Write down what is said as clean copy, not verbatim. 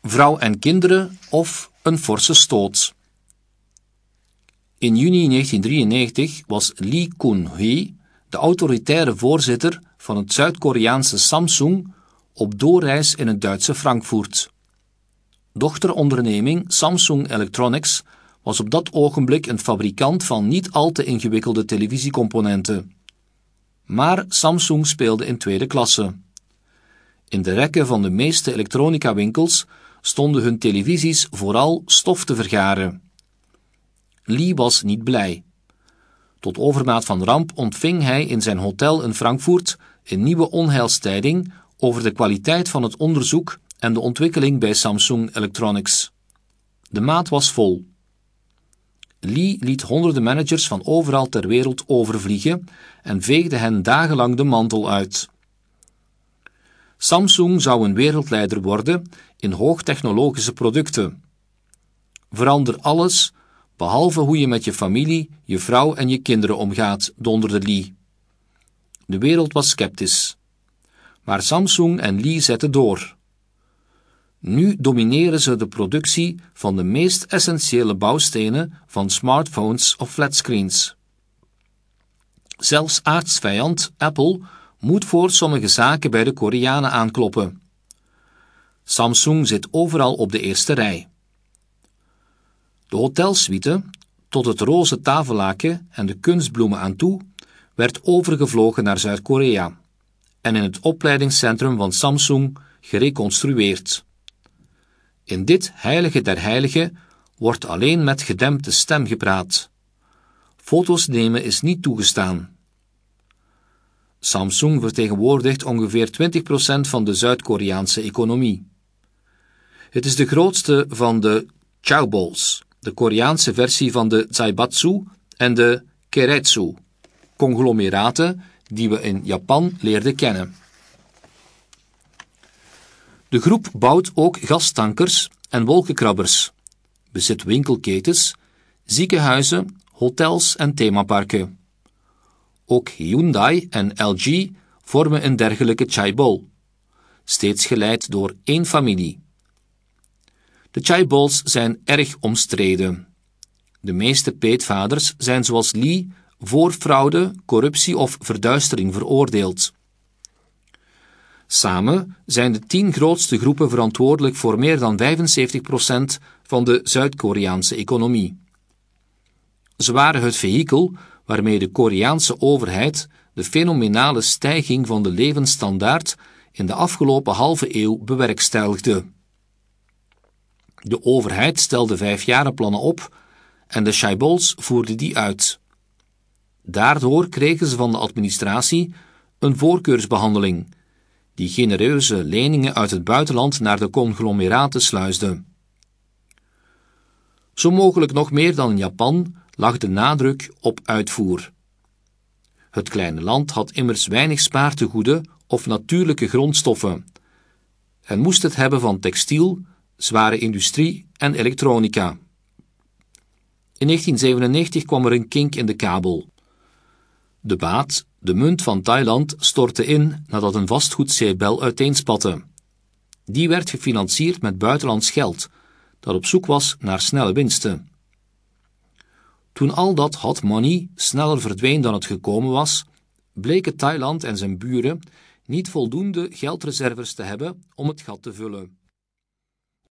vrouw en kinderen of een forse stoot. In juni 1993 was Lee Kun-hee, de autoritaire voorzitter van het Zuid-Koreaanse Samsung, op doorreis in het Duitse Frankfurt. Dochteronderneming Samsung Electronics was op dat ogenblik een fabrikant van niet al te ingewikkelde televisiecomponenten. Maar Samsung speelde in tweede klasse. In de rekken van de meeste elektronica-winkels stonden hun televisies vooral stof te vergaren. Lee was niet blij. Tot overmaat van ramp ontving hij in zijn hotel in Frankfurt een nieuwe onheilstijding over de kwaliteit van het onderzoek en de ontwikkeling bij Samsung Electronics. De maat was vol. Lee liet honderden managers van overal ter wereld overvliegen en veegde hen dagenlang de mantel uit. Samsung zou een wereldleider worden in hoogtechnologische producten. Verander alles, behalve hoe je met je familie, je vrouw en je kinderen omgaat, donderde Lee. De wereld was sceptisch. Maar Samsung en Lee zetten door. Nu domineren ze de productie van de meest essentiële bouwstenen van smartphones of flatscreens. Zelfs aartsvijand Apple moet voor sommige zaken bij de Koreanen aankloppen. Samsung zit overal op de eerste rij. De hotelsuite, tot het roze tafellaken en de kunstbloemen aan toe, werd overgevlogen naar Zuid-Korea en in het opleidingscentrum van Samsung gereconstrueerd. In dit heilige der heiligen wordt alleen met gedempte stem gepraat. Foto's nemen is niet toegestaan. Samsung vertegenwoordigt ongeveer 20% van de Zuid-Koreaanse economie. Het is de grootste van de chaebols, de Koreaanse versie van de zaibatsu en de keiretsu, conglomeraten die we in Japan leerden kennen. De groep bouwt ook gastankers en wolkenkrabbers, bezit winkelketens, ziekenhuizen, hotels en themaparken. Ook Hyundai en LG vormen een dergelijke chaebol, steeds geleid door één familie. De chaebols zijn erg omstreden. De meeste peetvaders zijn zoals Lee voor fraude, corruptie of verduistering veroordeeld. Samen zijn de 10 grootste groepen verantwoordelijk voor meer dan 75% van de Zuid-Koreaanse economie. Ze waren het vehikel waarmee de Koreaanse overheid de fenomenale stijging van de levensstandaard in de afgelopen halve eeuw bewerkstelligde. De overheid stelde 5-jarenplannen op en de chaebols voerden die uit. Daardoor kregen ze van de administratie een voorkeursbehandeling, die genereuze leningen uit het buitenland naar de conglomeraten sluisde. Zo mogelijk nog meer dan in Japan lag de nadruk op uitvoer. Het kleine land had immers weinig spaartegoeden of natuurlijke grondstoffen en moest het hebben van textiel, zware industrie en elektronica. In 1997 kwam er een kink in de kabel. De baht, de munt van Thailand, stortte in nadat een vastgoedzeebel uiteenspatte. Die werd gefinancierd met buitenlands geld, dat op zoek was naar snelle winsten. Toen al dat hot money sneller verdween dan het gekomen was, bleken Thailand en zijn buren niet voldoende geldreserves te hebben om het gat te vullen.